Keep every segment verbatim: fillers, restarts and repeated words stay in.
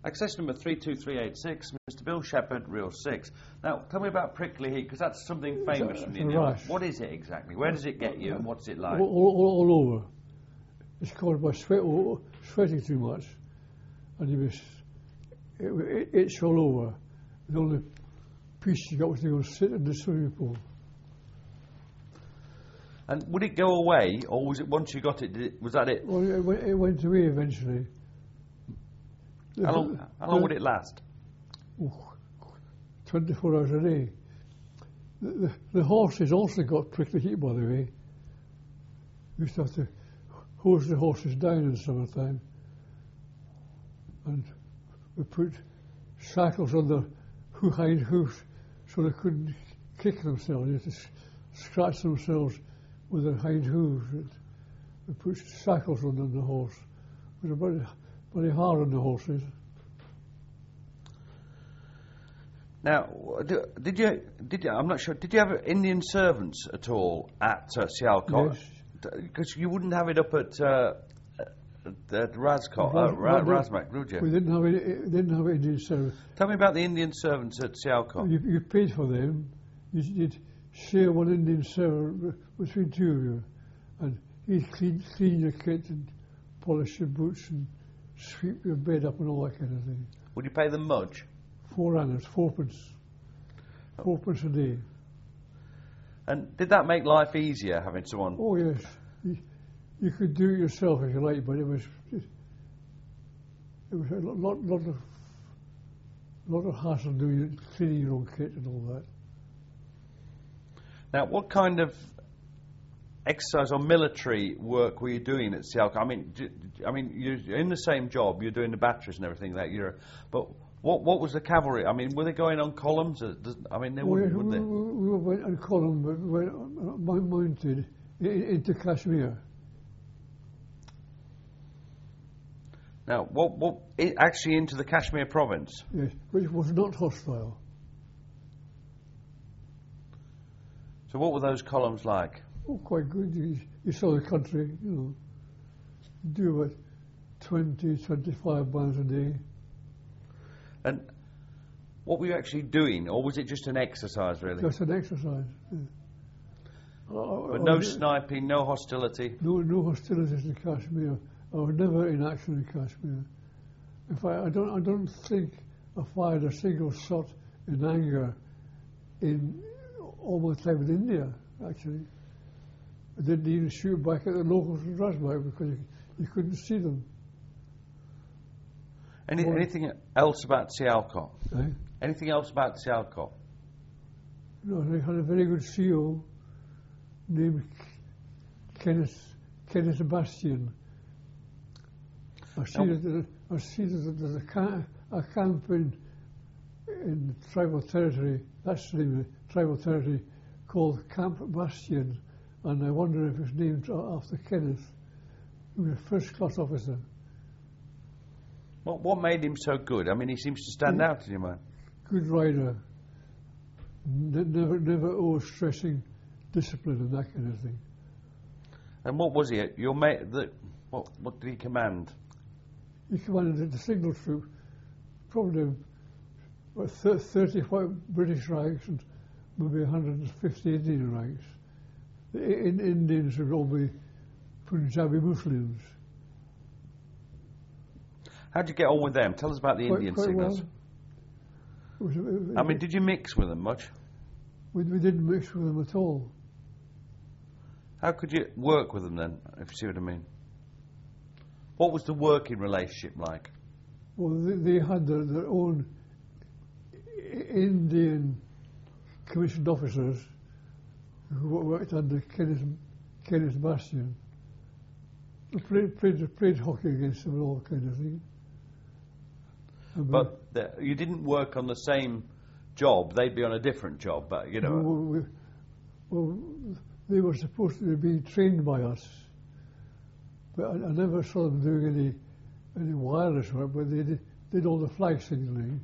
Access number three two three eight six, Mister Bill Shepherd, Reel six. Now, tell me about prickly heat, because that's something famous It's a, from it's the a Indian. rash. What is it exactly? Where does it get you, and what's it like? All, all, all over. It's caused by sweat, sweating too much, and you miss, it, it, it's all over. The only piece you got was to go sit in the swimming pool. And would it go away, or was it once you got it, did it was that it? Well, it, went- it went away eventually. How long, how long would it last? Oh, twenty-four hours a day. The, the, the horses also got prickly heat, by the way. We used to have to hose the horses down in summertime, and we put shackles on the hoo- hind hoofs so they couldn't kick themselves. They had to s- scratch themselves with their hind hooves. We put shackles on the horse. It was very, very hard on the horses. Now, do- did you, did you, I'm not sure, did you have Indian servants at all at uh, Sialkot? Yes. Because you wouldn't have it up at, uh, at Razkot, uh, Ras- Ra- Ras- Razmak, would We you? didn't have any, didn't have Indian service. Tell me about the Indian servants at Sialkot. You, you paid for them. You, you'd share one Indian servant between two of you, and he'd clean, clean your kit and polish your boots and sweep your bed up and all that kind of thing. Would you pay them much? Four annas, fourpence, fourpence a day. And did that make life easier, having someone? Oh yes, you, you could do it yourself if you like, but it was it, it was a lot, lot of lot of hassle doing it, cleaning your own kit and all that. Now, what kind of exercise or military work were you doing at Sialkot? I mean, d- d- I mean, you're in the same job. You're doing the batteries and everything that you're. But what what was the cavalry? I mean, were they going on columns? Or does- I mean, they Oh, wouldn't, yes, would we, they? we, we went on column, but we went mounted i- into Kashmir. Now, what what i actually into the Kashmir province? Yes, which was not hostile. So, what were those columns like? Oh, quite good. You, you saw the country, you know. You do about twenty, twenty-five miles a day. And what were you actually doing, or was it just an exercise, really? Just an exercise. Yeah. Uh, But no sniping, no hostility. No, no hostilities in Kashmir. I was never in action in Kashmir. In fact, I don't, I don't think I fired a single shot in anger in all my time in India, actually. I didn't even shoot back at the locals in Razmak because you, you couldn't see them. Any, Well- anything else about Sialkot? Eh? Anything else about Sialkot? No, they had a very good C E O named Kenneth Kenneth Bastian. I see Now- that there, I see that there's a, ca- a camp in in tribal territory. That's the name of it, tribal territory called Camp Bastian, and I wonder if it's named a- after Kenneth. He was a first class officer. What, what made him so good? I mean, he seems to stand Yeah. out in your mind. Good rider. N- never never overstressing discipline and that kind of thing. And what was he? Your mate? The, what, what did he command? He commanded the signal troop, probably about thir- thirty-five British ranks and maybe one hundred fifty Indian ranks. The I- in Indians would all be Punjabi Muslims. How'd you get on with them? Tell us about the Quite- Indian quite signals. well. It was, it was- I mean, did you mix with them much? we, we didn't mix with them at all. How could you work with them then, if you see what I mean? What was the working relationship like? Well, they, they had their, their own I- Indian commissioned officers who worked under Kenneth, Kenneth Bastian. They played, played, played hockey against them and all kind of thing. And we- But the, you didn't work on the same job. They'd be on a different job, but, you know. Well, we, well, they were supposed to be being trained by us, but I, I never saw them doing any any wireless work. But they did, did all the flag signaling.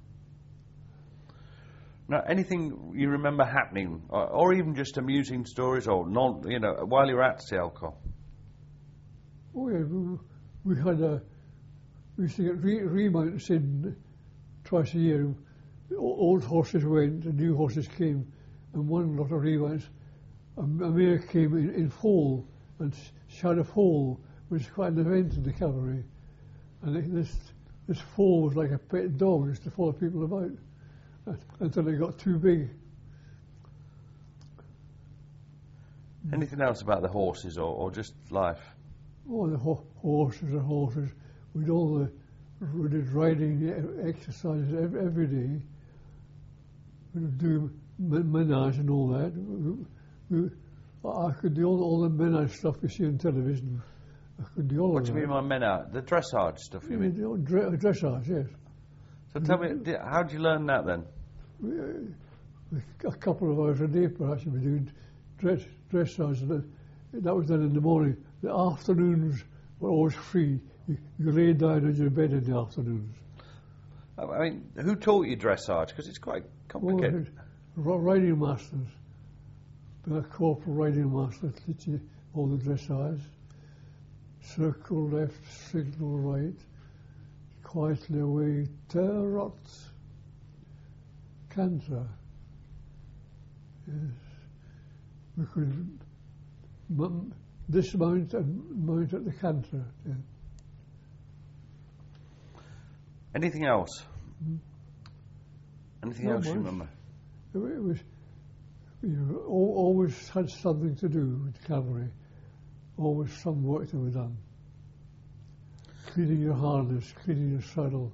Now, anything you remember happening, or, or even just amusing stories, or non, you know, while you were at Sialkot? Oh yeah, we, we had a we used to get re- remounts in twice a year. O- Old horses went and new horses came, and one lot of remounts, a, a mare came in, in foal, and she had a foal, which was quite an event in the cavalry. And it, this this foal was like a pet dog, used to follow people about uh, until it got too big. Anything else about the horses, or, or just life? Oh, the ho- horses are horses. We did all the we did riding e- exercises every, every day. We would do men- menage and all that. We, we, I could do all, all the menage stuff you see on television. I could do all What of do that. you mean by menage? The dressage stuff, you mean? Yeah, dre- dressage, yes. So tell me, di- how did you learn that then? We, uh, a couple of hours a day, perhaps, we were doing dress, dressage. And that, that was done in the morning. The afternoons were always free. You, you lay down on your bed in the afternoons. I mean, who taught you dressage? Because it's quite complicated. Oh, riding masters. A corporal riding master teach you all the dressage. Circle left, signal right. Quietly away, trot. Canter. Yes. We could m- dismount and mount at the canter. Yeah. Anything else? Mm. Anything Not else you much. remember? It, it was, you al- always had something to do with cavalry. Always some work to be done. Cleaning your harness, cleaning your saddle.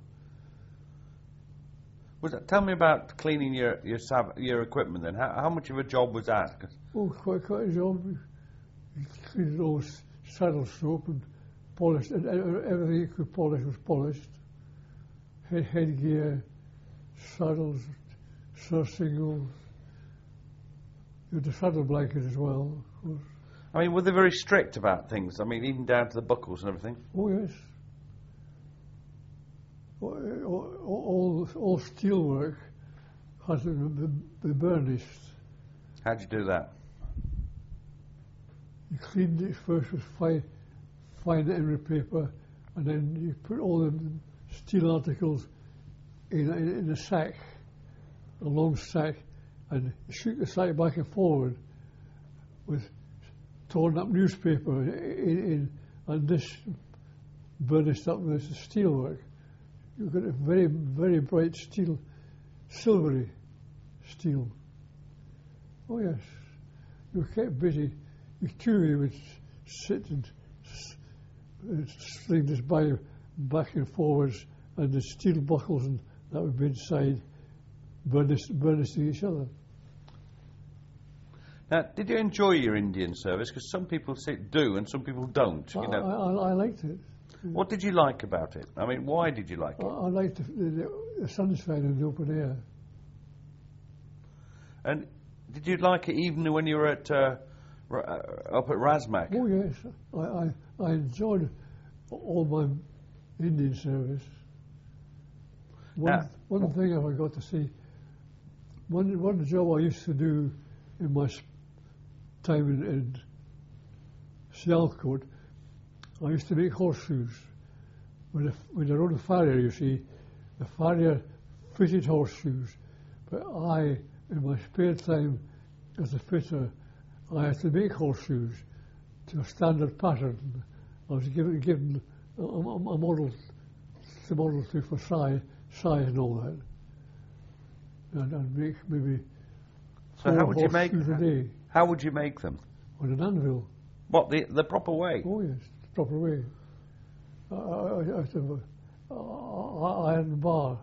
Was that, tell me about cleaning your your, sav- your equipment then. How, how much of a job was that? 'Cause Oh, quite, quite a job. You cleaned all s- saddle soap and polished, and e- everything you could polish was polished. Head, headgear, saddles, surcingles. You had the saddle blanket as well, of course. I mean, were they very strict about things? I mean, even down to the buckles and everything? Oh, yes. All, all, all, all steel work has to be, be burnished. How'd you do that? You cleaned it first with fine, fine emery paper, and then you put all the steel articles in a, in a sack, a long sack, and you shoot the sack back and forward with torn up newspaper in, in and this burnished up with the steel work. You got a very, very bright steel, silvery steel. Oh yes, you were kept busy. You too, you would sit and s- uh, sling this by back and forwards, and the steel buckles and that would be inside, burnished, burnishing each other. Now, did you enjoy your Indian service? Because some people say do and some people don't. I, You know, I, I liked it. what did you like about it? I mean, why did you like I, it? I liked the, the, the sunshine and the open air. And did you like it even when you were at uh, r- uh, up at Razmak? Oh yes, I, I, I enjoyed all my Indian service. One, Now- one thing I forgot to say, one, one job I used to do in my s- time in, in Sialkot, I used to make horseshoes. When, the, when I rode a farrier, you see, the farrier fitted horseshoes, but I, in my spare time as a fitter, I had to make horseshoes to a standard pattern. I was given, given a, a, a model, the model to for size, size and all that. And I'd make maybe So four how would you make horseshoes a day How would you make them? on an anvil. What, the the proper way? Oh yes, the proper way. I, I, I have to have a, a, a iron bar.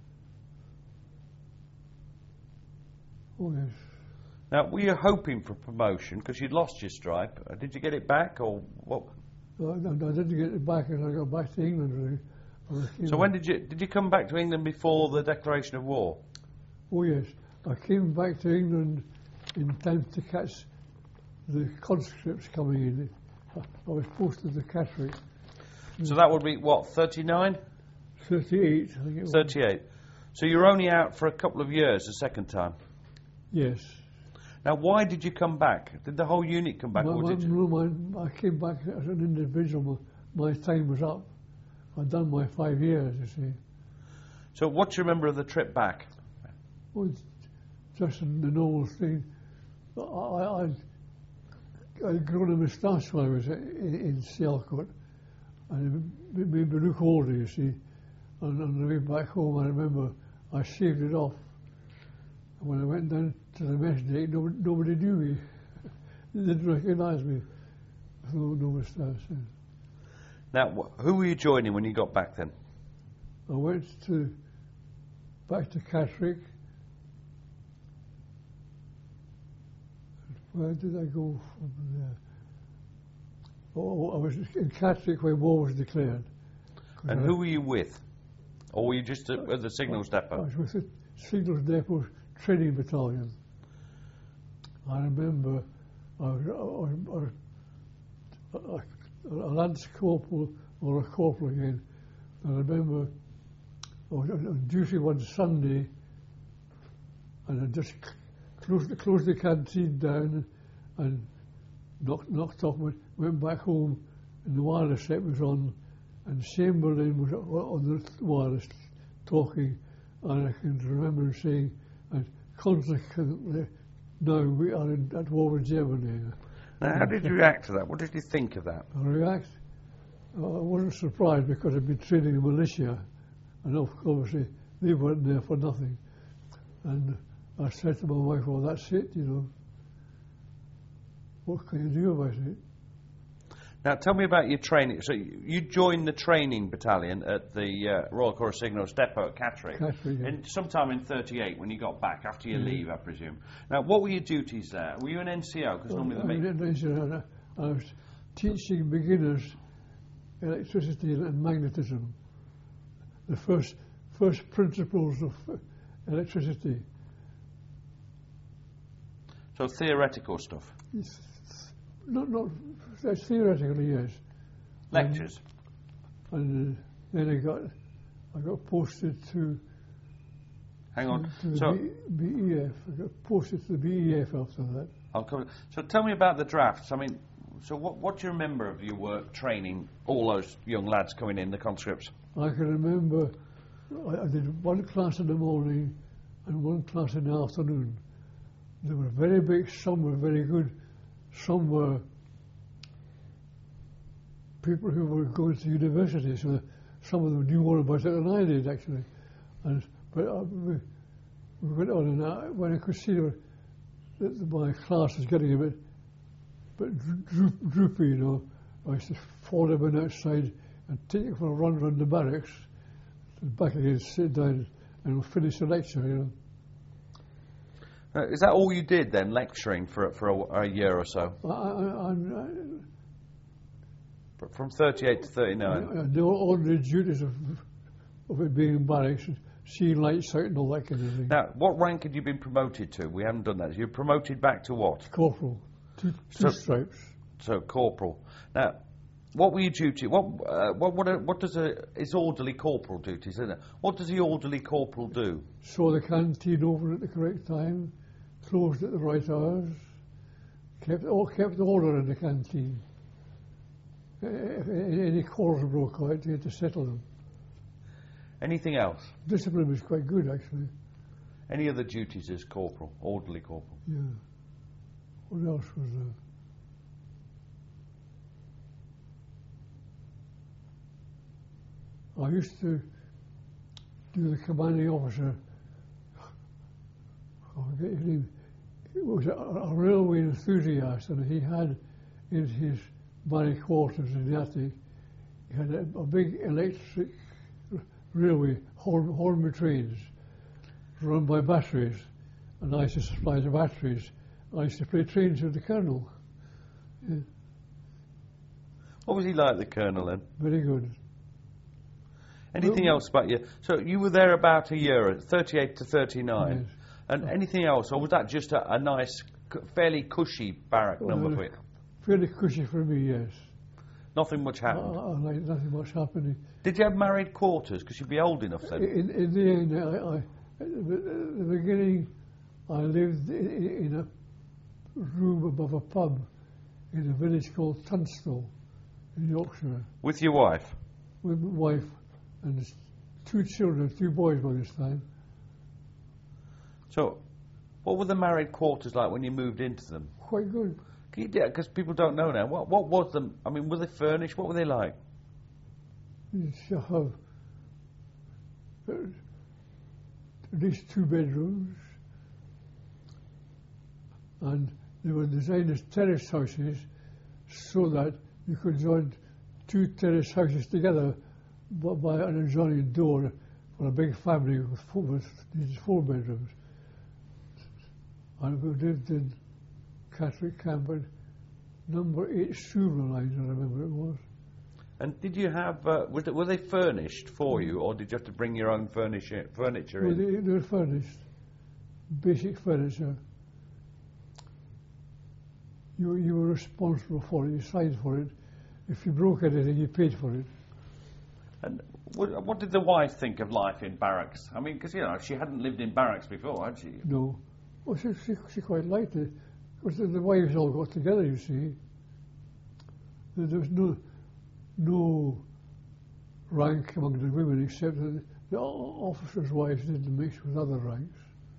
Oh yes. Now, were you hoping for promotion because you'd lost your stripe? Uh, Did you get it back, or what? I, I didn't get it back as I got back to England. Really. I came So when did you did you come back to England before the declaration of war? Oh yes, I came back to England in time to catch the conscripts coming in. I, I was posted to Catterick, So that would be what, thirty-nine, thirty-eight, I think it was. thirty-eight. So you were only out for a couple of years the second time. Yes. Now, why did you come back? Did the whole unit come back, My, or my, did you? no, my, I came back as an individual. My, my time was up. I'd done my five years, you see. So what do you remember of the trip back? Well, it's just the normal thing. I, I, I'd, I'd grown a moustache when I was in, in Selkirk, and it made me look older, you see. And on the way back home, I remember I shaved it off. And when I went down to the mess day, nobody, nobody knew me. They didn't recognise me. No, no moustache. Yeah. Now, wh- who were you joining when you got back then? I went to back to Catterick. Where did I go from there? Oh, I was in Catterick when war was declared. And who were you with? Or were you just at, at the signals I depot? was with the Signals Depot Training Battalion. I remember I was, I was, I was a, a lance corporal or a corporal again. And I remember I was on duty one Sunday, and I just closed, closed the canteen down and knocked, knocked off, went, went back home, and the wireless set was on, and Chamberlain was on the wireless talking, and I can remember saying, and consequently, now we are in, at war with Germany. Now, how did you react to that? What did you think of that? I react. I wasn't surprised because I'd been training in militia, and obviously they weren't there for nothing. And I said to my wife, well, that's it, you know. What can you do about it? Now, tell me about your training. So you you joined the training battalion at the uh, Royal Corps Signals Depot at Catterick, Catterick, yeah. in, sometime in thirty-eight when you got back, after your Yeah. leave, I presume. Now, what were your duties there? Were you an N C O? Because normally I, they make... didn't I, I was teaching beginners electricity and magnetism, the first first principles of electricity. So theoretical stuff. It's not, not that's theoretically, yes. Lectures. And uh, then I got I got posted to Hang on. to the So, B, BEF. I got posted to the B E F after that. I'll come, so tell me about the drafts. I mean, so what, what do you remember of your work training all those young lads coming in, the conscripts? I can remember I, I did one class in the morning and one class in the afternoon. They were very big, some were very good, some were people who were going to university, so some of them knew more about it than I did, actually. And but uh, we, we went on, and I, when I could see that my class was getting a bit, bit droop, droopy, you know, I used to fall them outside and take it for a run around the barracks, and back again, sit down and finish the lecture, you know. Uh, is that all you did then, lecturing for for a, a year or so? I, I, I, From thirty-eight to I, thirty-nine? I know all the duties of, of it being in barracks, seeing lights out and all that kind of thing. Now, what rank had you been promoted to? We haven't done that. You were promoted back to what? Corporal, two, two So- stripes. So, corporal. Now, what were your duty? What uh, what what, uh, what does a it's orderly corporal duties, isn't it? What does the orderly corporal do? Saw the canteen open at the correct time, closed at the right hours, kept all kept order in the canteen. Uh, If any quarrels broke out, you had to settle them. Anything else? Discipline was quite good, actually. Any other duties as corporal, orderly corporal? Yeah. What else was there? I used to do the commanding officer. I forget his name. He was a, a railway enthusiast, and he had in his barrack quarters in the attic, he had a, a big electric railway, Horn, Hornby trains, run by batteries, and I used to supply the batteries. I used to play trains with the colonel. Yeah, What was he like, the colonel, then? very good. Anything Well- else about you? So you were there about a year, thirty-eight to thirty-nine. Yes. And anything else, or was that just a, a nice, c- fairly cushy barrack number Well, for you? Fairly cushy for me, yes. Nothing much I, happened. I like nothing much happening. Did you have married quarters? Because you'd be old enough then. In, in the end, I, I, at the at the beginning, I lived in, in a room above a pub in a village called Tunstall in Yorkshire. With your wife? with my wife and there's two children, two boys by this time. So, what were the married quarters like when you moved into them? Quite good. Because people don't know now. What what was them? I mean, were they furnished? What were they like? You should have uh, at least two bedrooms, and they were designed as terrace houses so that you could join two terrace houses together b- by an adjoining door for a big family with four, with these four bedrooms. And we lived in Catterick Campbell, number eight Suver Line, I remember it was. And did you have, uh, was it, were they furnished for you, or did you have to bring your own furniture, furniture Well, in? they, they were furnished, basic furniture. You, you were responsible for it, you signed for it. If you broke anything, you paid for it. And what, what did the wife think of life in barracks? I mean, because, you know, she hadn't lived in barracks before, had she? No. Well, she, she, she quite liked it. Because the, the wives all got together, you see. There, there was no, no rank among the women except that the officers' wives didn't mix with other ranks.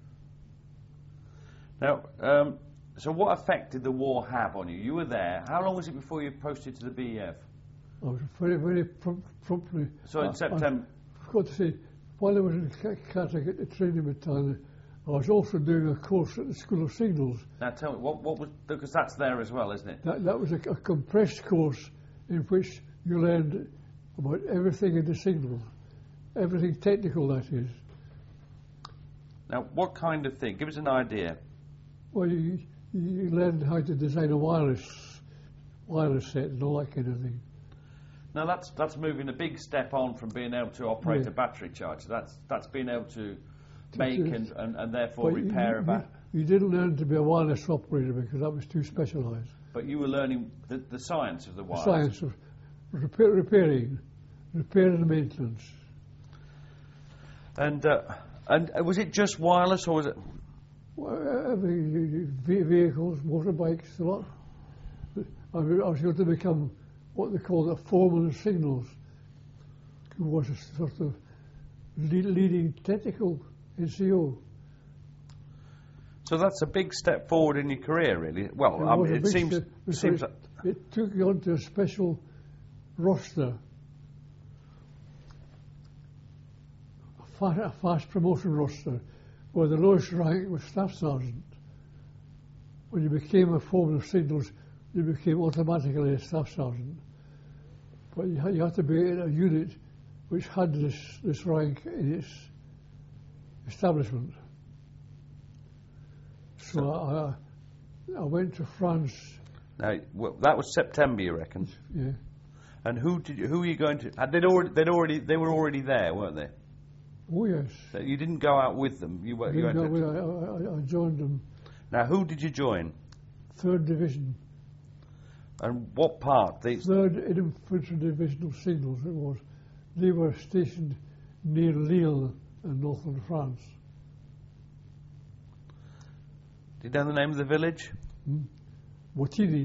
Now, um, so what effect did the war have on you? You were there. How long was it before you posted to the B E F? I was very, very prom- promptly. So in I, September. I, I've got to say, while I was in Catterick at the training battalion, I was also doing a course at the School of Signals. Now tell me, what, what was, because that's there as well, isn't it? That, that was a, a compressed course in which you learned about everything in the signal, everything technical, that is. Now, what kind of thing? Give us an idea. Well, you, you learned how to design a wireless, wireless set and all that kind of thing. Now, that's that's moving a big step on from being able to operate Yeah. a battery charger. That's that's being able to To- make to- and, and, and therefore But you- repair you, a bat. You, you didn't learn to be a wireless operator because that was too specialised. But you were learning the, the science of the The wires. science of repair, repairing, repair and maintenance. And uh, and uh, was it just wireless, or was it? Well, every you- you- ve- vehicles, motorbikes, a lot. I was I was going to become what they call a foreman of signals, who was a sort of lead, leading technical N C O. So that's a big step forward in your career, really. Well, It I was mean, a it big seems step because seems like, It took you onto a special roster, a, fa- a fast promotion roster, where the lowest rank was staff sergeant. When you became a foreman of signals, you became automatically a staff sergeant. But you had, you had to be in a unit which had this, this rank in its establishment. So I, I went to France. now, well, that was September, you reckon? Yeah. And who did you, who were you going to? uh, They'd already they'd already they were already there, weren't they? Oh yes. So you didn't go out with them. You were. You Didn't went know to, when I, I, I joined them, now, who did you join? third Division, And what part? The, third Infantry Division of Signals it was. They were stationed near Lille in northern France. do you know the name of the village? Wattignies.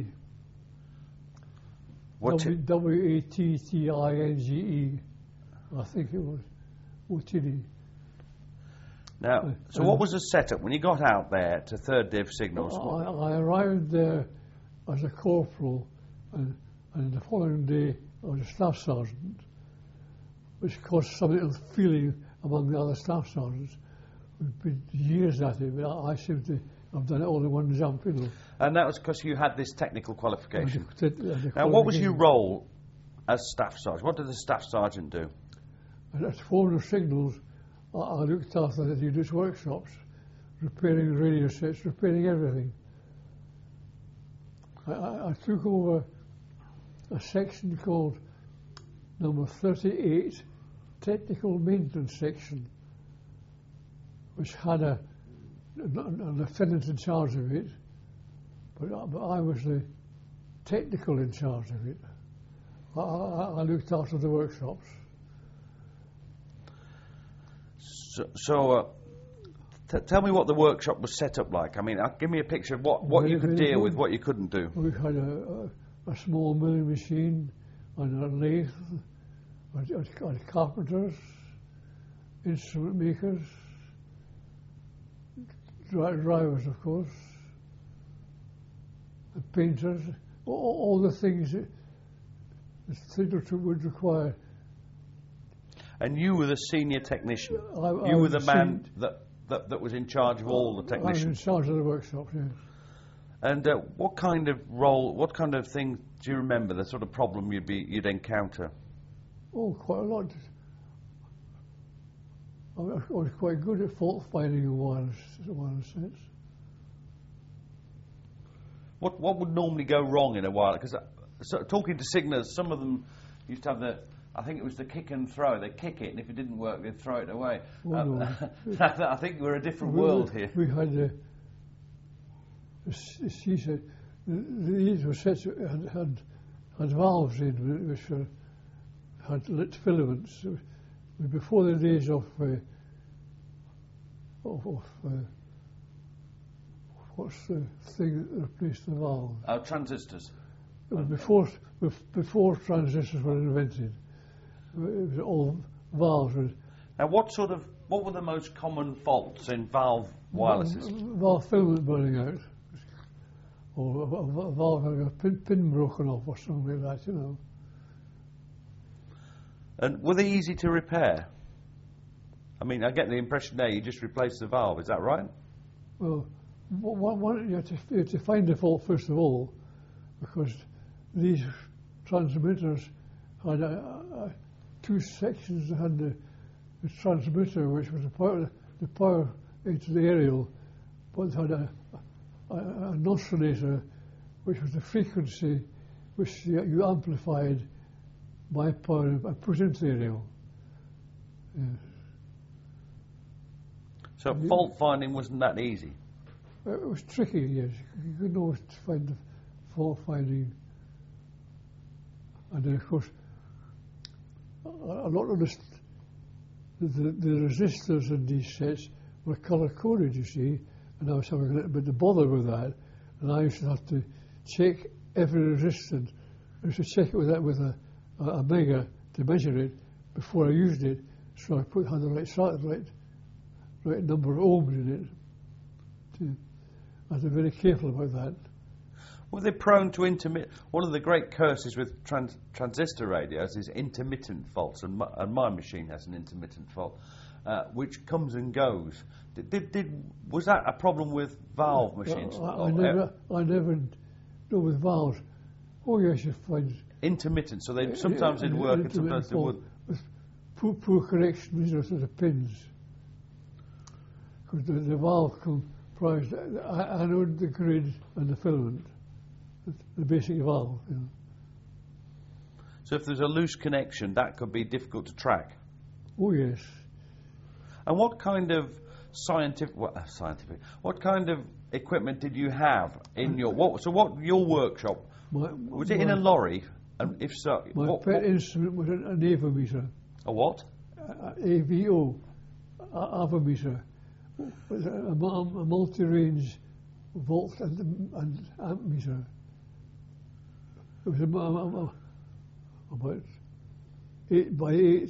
What? W- W A T T I N G E. I think it was Wattignies. Now, so what was the setup when you got out there to third Div signals? I, what- I arrived there as a corporal, and, and the following day I was a staff sergeant, which caused some little feeling among the other staff sergeants. We've been years at it, but I, I seem to have done it all in one jump, you know. And that was because you had this technical qualification. The- the- the Now, what was your qualification. role as staff sergeant? What did the staff sergeant do? And as foreman of signals, I, I looked after the unit's workshops, repairing radio sets, repairing everything. I, I, I took over a section called number thirty-eight, Technical Maintenance Section, which had a, a, a lieutenant in charge of it, but, I- but I was the technical in charge of it. I, I, I looked after the workshops. So, so uh, t- tell me what the workshop was set up like. I mean, uh, give me a picture of what, what you Very, could very deal good. with, what you couldn't do. We had a, a, a small milling machine and a lathe, had, had, had carpenters, instrument makers, dri- drivers, of course, and painters, all, all the things that the theatre would require. And you were the senior technician. I, I you were the man sen- that, that, that was in charge of all the I was in technicians. charge of the workshop, yes. And uh, what kind of role, what kind of thing do you remember? The sort of problem you'd be you'd encounter? Oh, quite a lot. I was I was quite good at fault finding in wireless, in a wireless sense. What what would normally go wrong in a while? Because uh, so, talking to signallers, some of them used to have the, I think it was the kick and throw. They'd kick it, and if it didn't work, they'd throw it away. Oh, um, no. I think we're a different We- world we, here. We had the, the s- she said, the, these were sets that had, had had valves in whi- which were, had lit filaments. So before the days of uh, of, of uh, what's the thing that replaced the valve? Uh, transistors. It was before bef- before transistors were invented. It was all valves. With Now, what sort of what were the most common faults in valve wireless systems? valve filament burning out, or a, a, a valve having a pin, pin broken off, or something like that. You know. And were they easy to repair? I mean, I get the impression there you just replaced the valve. Is that right? Well, one, one, you, have to, you have to find the fault first of all, because these transmitters had a, a, two sections that had the, the transmitter, which was the power, the power into the aerial, but had a, a, an oscillator, which was the frequency which you, you amplified by power and put into the aerial. Yes. So fault finding wasn't that easy. It was tricky, yes. You couldn't always find the fault finding. And then, of course, a, a lot of the, st- the, the resistors in these sets were colour coded, you see, and I was having a little bit of bother with that. And I used to have to check every resistor. I used to check it with that with a, a, a mega to measure it before I used it, so I put had the right, sort- right, right number of ohms in it. To, I was very careful about that. Were they prone to intermittent? One of the great curses with trans- transistor radios is intermittent faults, and my, and my machine has an intermittent fault, uh, which comes and goes. Did, did, did was that a problem with valve machines? I, I, Or, I uh, never, I never know with valves. Oh yes, you find intermittent, so they sometimes uh, they'd work and intermittent sometimes they fault wouldn't. with poor, poor corrections, you know, to the pins. Because the, the valve comprised the a- anode, the grid, and the filament. The, the basic valve, you know. So if there's a loose connection, that could be difficult to track. Oh yes. And what kind of scientific, what, uh, scientific, what kind of equipment did you have in your, what, so what, your workshop, My, was it my, in a lorry? And if so, My what, pet what, instrument was an, an avometer. a what? A V O, a- avometer, with a, a, mul- a multi-range volt and, and amp meter. It was a, a, a, about eight by eight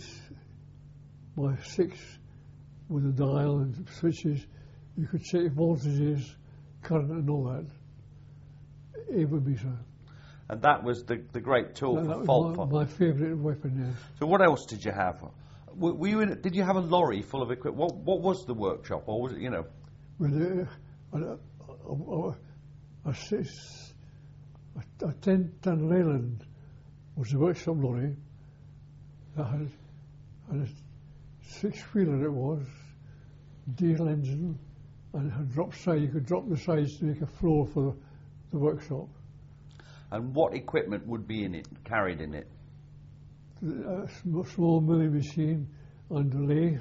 by six with a dial and switches. You could check voltages, current, and all that. Avometer. And that was the, the great tool That, for that fault was my, finding. my favourite weapon. Yes. So what else did you have? Were, were you in, did you have a lorry full of equipment? What, what was the workshop, or was it, you know? With a, a, a, a, a, six, a, a ten ton Leyland was the workshop lorry that had, had a six wheeler it was, diesel engine, and it had drop side. You could drop the sides to make a floor for the, the workshop. And what equipment would be in it, carried in it? A sm- small milling machine and a lathe.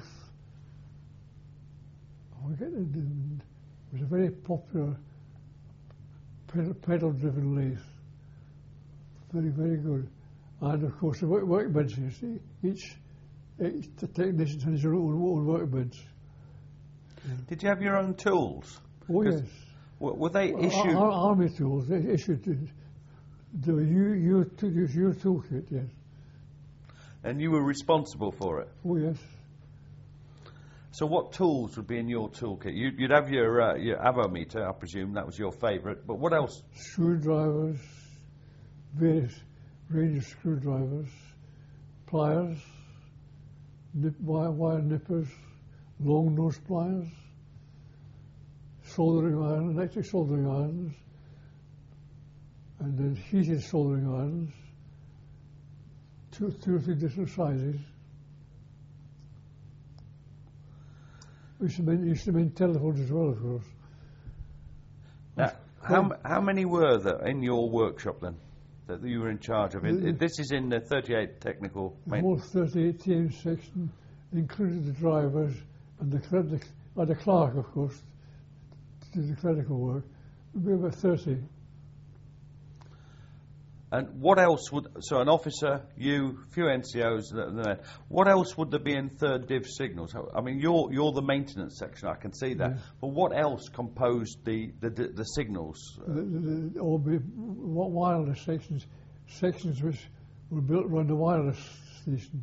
I forget it. It was a very popular pedal, pedal-driven lathe. Very, very good. And of course, the work, workbenches. Each, each the technician has his own, own workbench. Did you have your own tools? Oh 'Cause yes. Were, were they Ar- issued? ar- army tools. They issued the, the U, U, U, your toolkit. Yes. And you were responsible for it? Oh, yes. So what tools would be in your toolkit? You'd, you'd have your, uh, your avometer, I presume, that was your favourite, but what else? Screwdrivers, various range of screwdrivers, pliers, nip, wire, wire nippers, long nose pliers, soldering iron, electric soldering irons, and then heated soldering irons, two, two or three different sizes. We used to make, used to make telephones as well, of course. Now, how, how many were there in your workshop then, that you were in charge of? The, this is in the thirty-eight technical... The whole thirty-eight T M section included the drivers and the, the, uh, the clerk, of course, to do the clerical work. It would be about thirty. And what else would, so an officer, you, a few N C Os, what else would there be in third div signals? I mean, you're you're the maintenance section, I can see that. Yes. But what else composed the, the, the, the signals? The, the, the, all be wireless sections, sections which were built around the wireless station.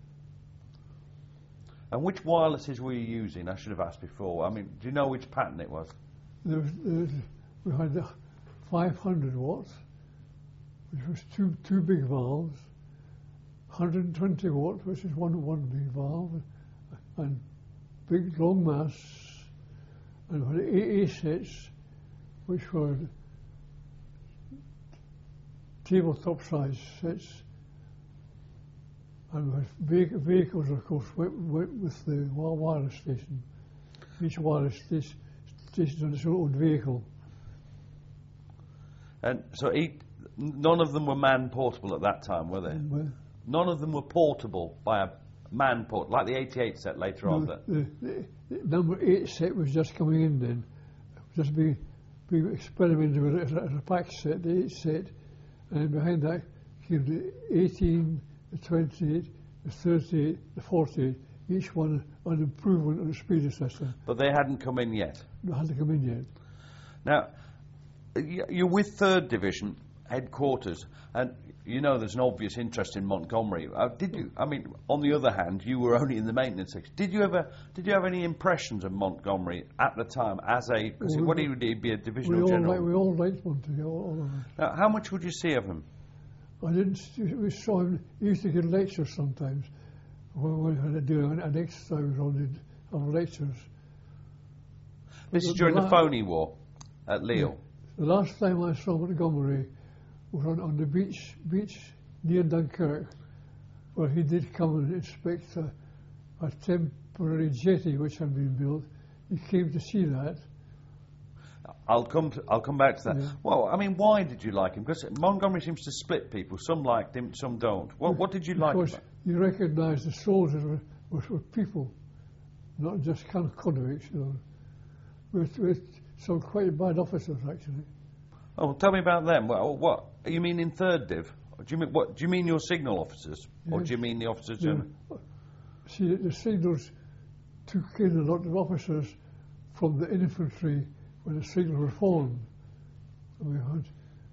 And which wirelesses were you using? I should have asked before. I mean, do you know which pattern it was? There was, there was, we had the five hundred watts, which was two two big valves, one hundred twenty watt, which is one one big valve, and big long mass, and we had eight A sets, which were tabletop size sets, and we had vehicles, of course, went, went with the wireless station. Each wireless station station on its own vehicle. And so each, none of them were man-portable at that time, were they? Well, None of them were portable by a man-port, like the eighty-eight set later on. no, That the, the, the number eight set was just coming in then, just being, being experimented with it as a, as a pack set, the eight set, and behind that came the eighteen, the twenty-eight, the thirty-eight, the forty-eight, each one an improvement on the predecessor. But they hadn't come in yet. They hadn't come in yet. Now, y- you're with third Division headquarters, and you know there's an obvious interest in Montgomery. Uh, did you? I mean, on the other hand, you were only in the maintenance section. Did you ever? Did you have any impressions of Montgomery at the time as a? Because Well, what we- he would he be a We divisional all, general? like, we all liked Montague, all, all of us. Now, how much would you see of him? I didn't. see- We saw him. He used to give lectures sometimes. When we had to do an, an exercise on the of lectures. This is the during the la- Phoney War at Lille. The last time I saw Montgomery was on, on the beach beach near Dunkirk, where he did come and inspect a, a temporary jetty which had been built. He came to see that. I'll come to, I'll come back to that. Yeah. Well, I mean, why did you like him? Because Montgomery seems to split people. Some liked him, some don't. What, what did you like Because about you recognised the soldiers were, were, were people, not just kind of convicts, you know, with, with some quite bad officers actually. Oh, well, tell me about them. Well, what you mean in third div? Do you mean what? Do you mean your signal officers, or Yes. do you mean the officers? Yeah. General? See, the signals took in a lot of officers from the infantry when the signals were formed. And we had,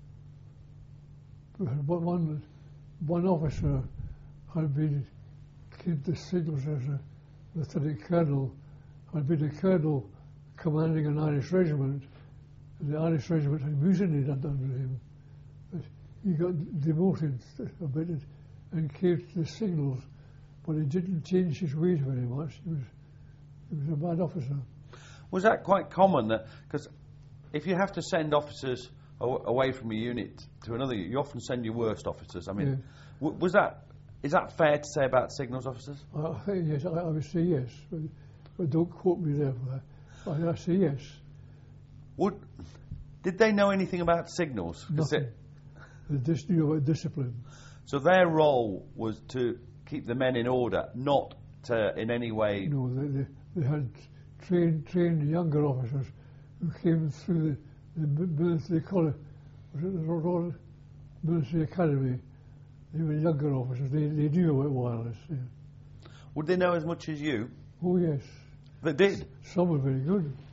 we had one, one, one officer had been came to signals as a lieutenant colonel, had been a colonel commanding an Irish regiment, and the Irish regiment had mutinied under him. But he got demoted a bit and came to the signals, but he didn't change his ways very much. He was, he was a bad officer. Was that quite common? That because if you have to send officers aw- away from a unit to another, you often send your worst officers. I mean, Yeah. w- was that is that fair to say about signals officers? I, I think yes, I, I would say yes, but, but don't quote me there for that. I, I say yes. Would did they know anything about signals? 'Cause Nothing. it- They just knew about discipline. so their role was to keep the men in order, not to in any way. You know, they, they, they had trained trained younger officers who came through the, the military college, was it the Royal Military Academy? They were younger officers. They, they knew about wireless. Yeah. Would they know as much as you? Oh yes, They did. some were very good.